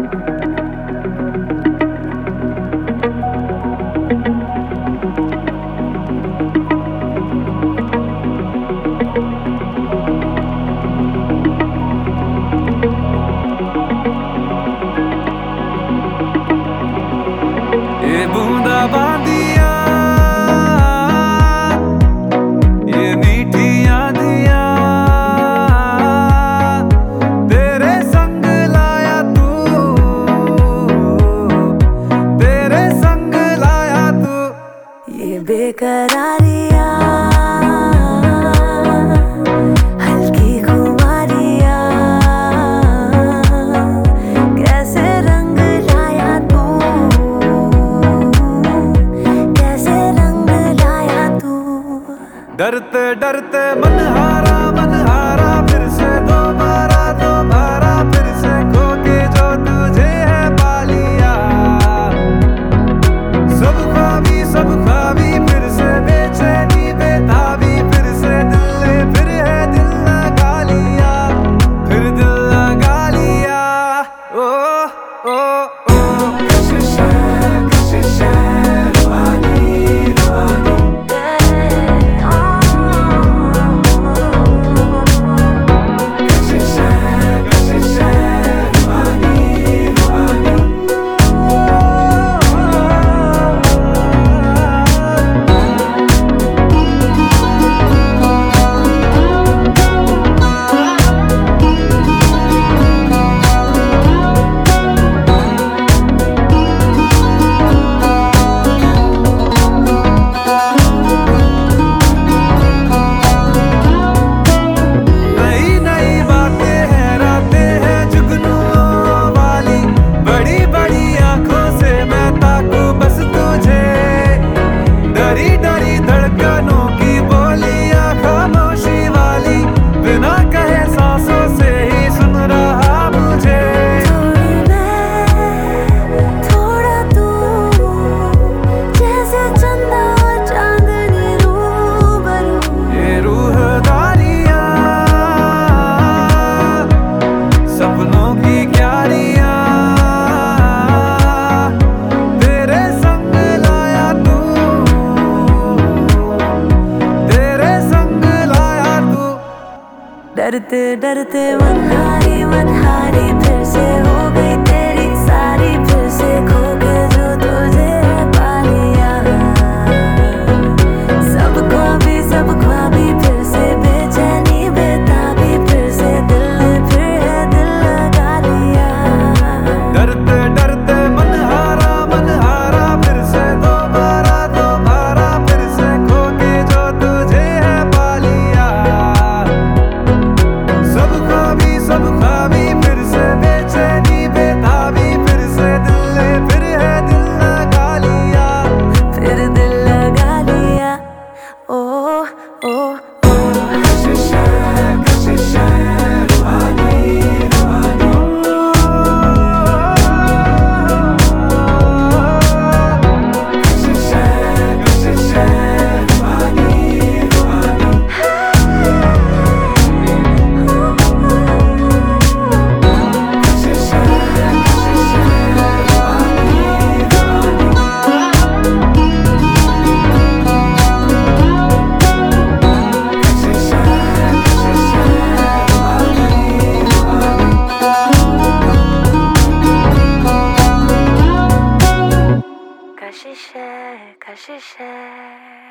ये बूंदा बांदिया, ये मीठी आंधिया, तेरे संग लाया तू, तेरे संग लाया तू। ये बेकरारिया, हल्की खुमारिया, कैसे रंग लाया तू, कैसे रंग लाया तू। डरते डरते मन हारा फिर से दोबारा फिर से खो के जो तुझे है पा लिया। सब ख्वाबी फिर से बेचैनी बेताबी, फिर से दिल ने फिर है दिल लगा लिया, फिर दिल लगा लिया। ओ ओ ओ कशिश है रूहानी रूहानी। डरते डरते मनहारी फिर से हो गई तेरी सारी, फिर से खो के जो तुझे पा लिया। सब ख्वाबी फिर से बेचैनी बेताबी, फिर से दिल ने फिर है दिल लगा लिया। डरते डरते मन हारा फिर से दोबारा फिर से खो के जो तुझे है पा लिया। सब ख्वाबी फिर से बेचैनी बेताबी, फिर से दिल ने फिर है दिल लगा लिया, फिर दिल लगा लिया। ओ ओ ओ कशिश है रूहानी रूहानी। कशिश है रूहानी रूहानी। कशिश है।